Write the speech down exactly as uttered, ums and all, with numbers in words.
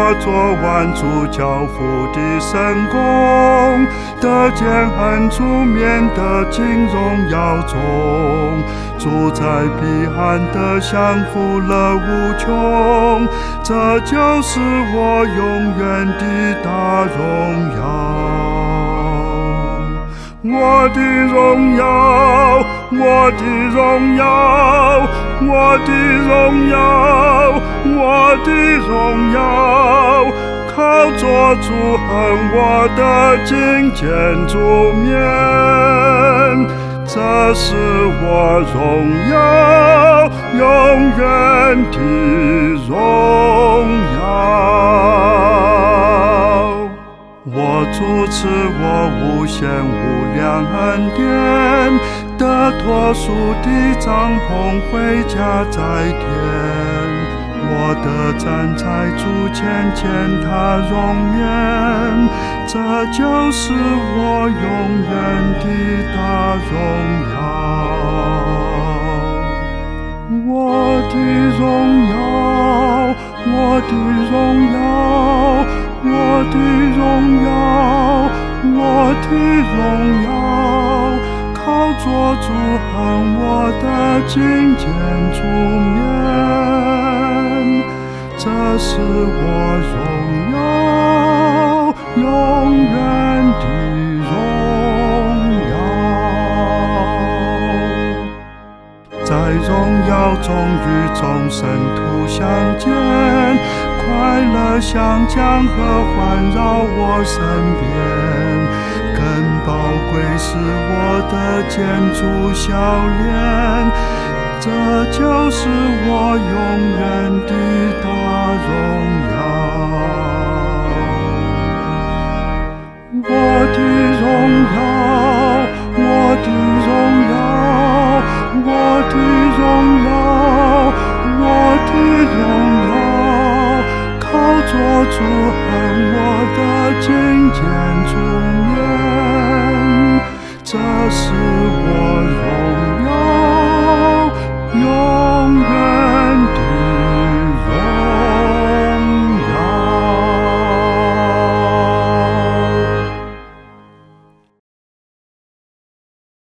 我做万主教父的圣功，得见恩主面的尽荣耀中，主在彼岸的享福乐无穷，这就是我永远的大荣耀。我的荣耀，我的荣耀，我的荣耀，我的荣耀，靠着主和我的金剑主面，这是我荣耀永远的荣耀。我主赐我无限无量恩典，得脱俗的帐篷回家在天。我得站在主前见他容颜，这就是我永远的大荣耀。我的荣耀，我的荣耀，我的荣耀，我的荣耀，靠着主和我的金剑主面，这是我荣耀永远的荣耀。在荣耀中与众圣徒相见，快乐相将和环绕我身边，更宝贵是我的建筑笑脸，这就是我永远的大荣耀。我的荣耀，我的荣耀，我的荣耀，我的荣耀，靠着主和我的金剑主面，这是我荣耀。